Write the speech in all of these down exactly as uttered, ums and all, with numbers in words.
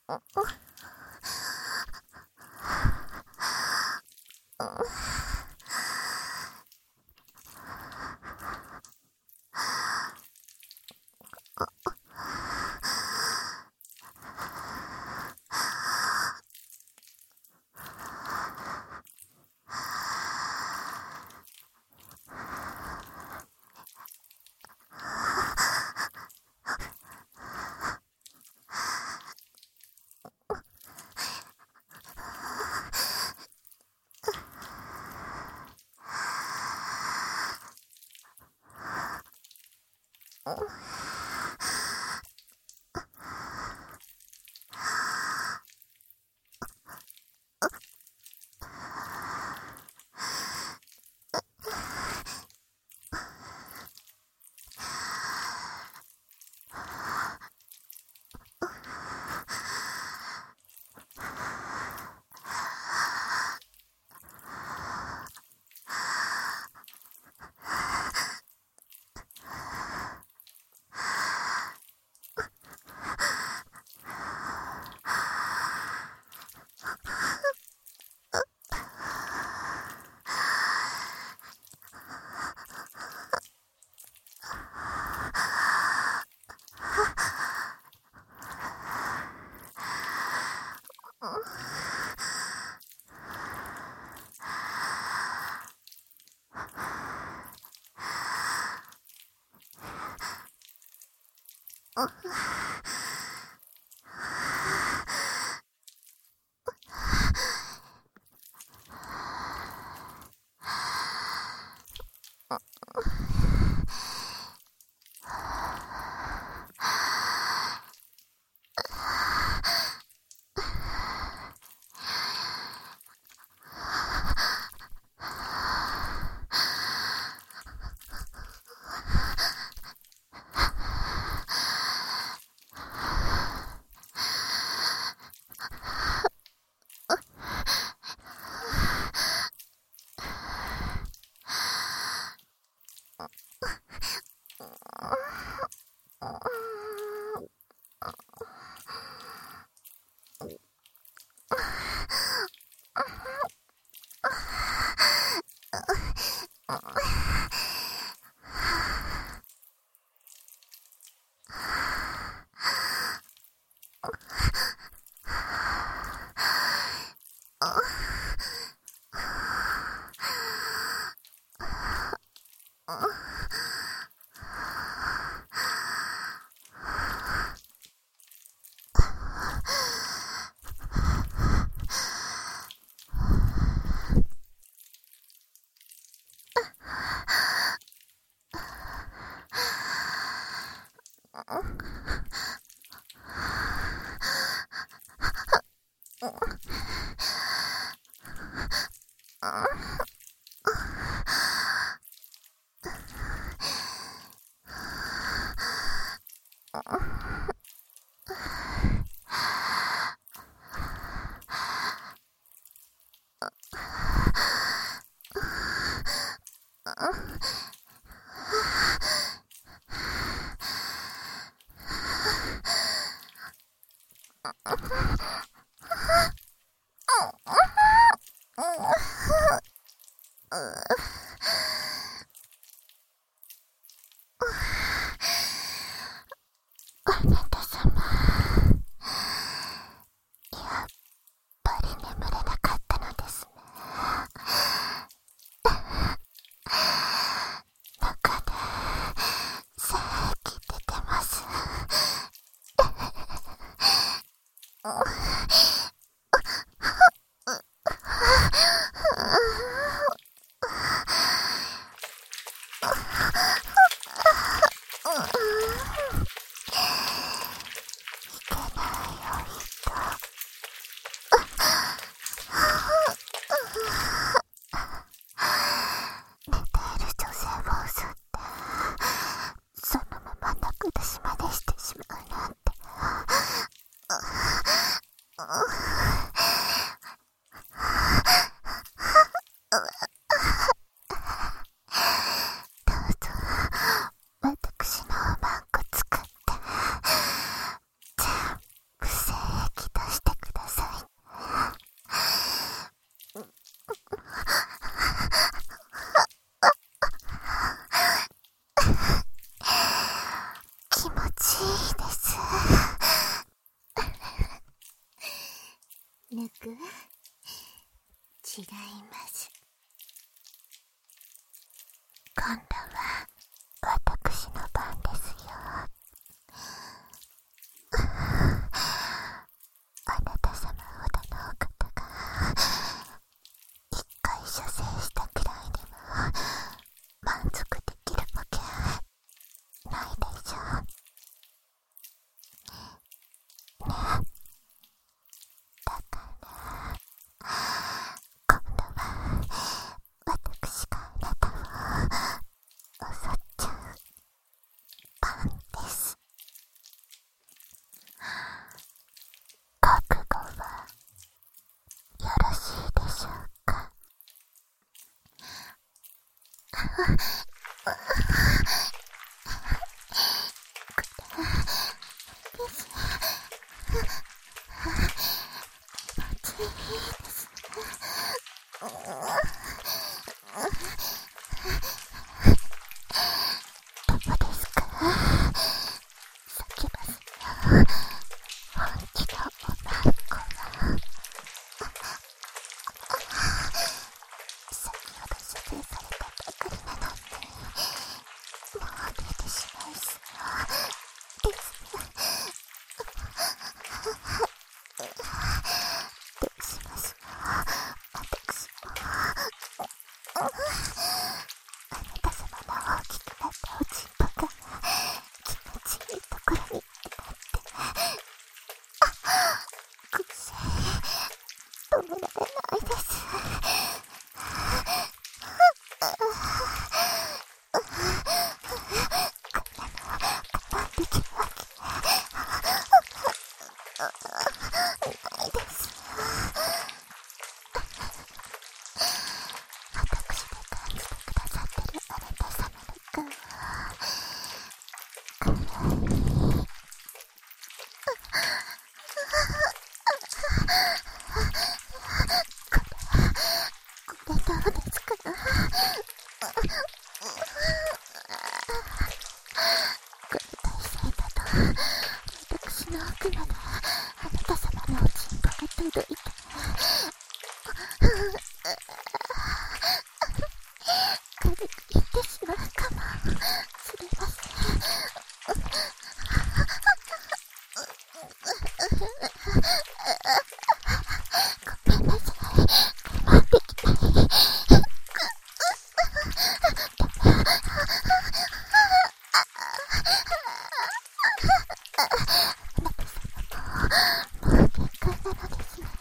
私のおまんこ作って全部精液だちいいです。ぬく？違います。今度は私の番ですよ。あなた様ほどのお方が一回射精したくらいでも満足できるわけないでしょね。だから今度は私があなたを襲っちゃう番です。覚悟はよろしいでしょうか。どうですか？叫ばすよ。本気のおまんこは。先ほど射精されたばかりなのにもう出てしまいそうです。どうしましょう。私もあなた様の大きくなったおちんぽが気持ちいいところになってくせ止められないです。こんなの我慢できるわけないです。私で感じてくださってるあなた様の顔はかわいい。これどうですか？これ大正だと私の奥まであなた様のおちんぽが届いて軽く言ってしまうかもしれません。ごめんなさい。我慢できない。あなた様ももう限界なのですね。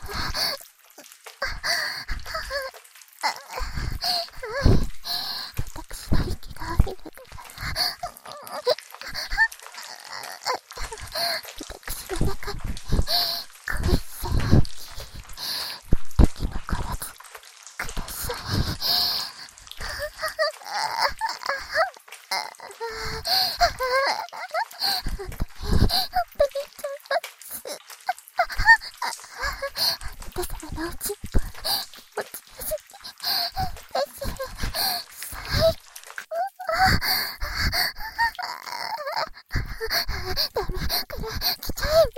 私の息がありながら私の中に恋せ敵残らずください。本当に本当にちょっとです。あなた様のおちんぽ気持ちよすぎです。最高。ダメから来ちゃいます。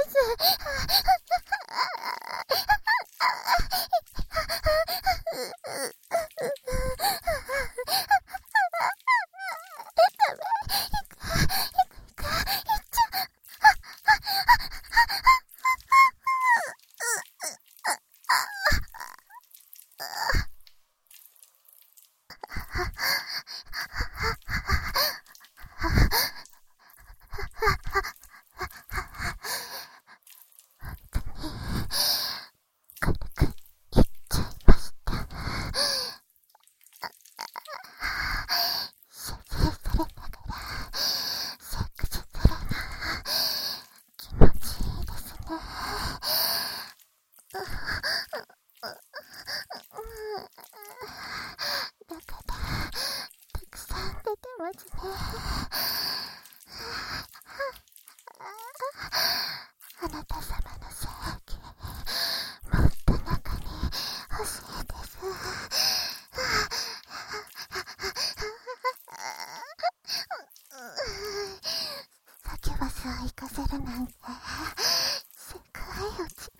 行かせるなんて世界一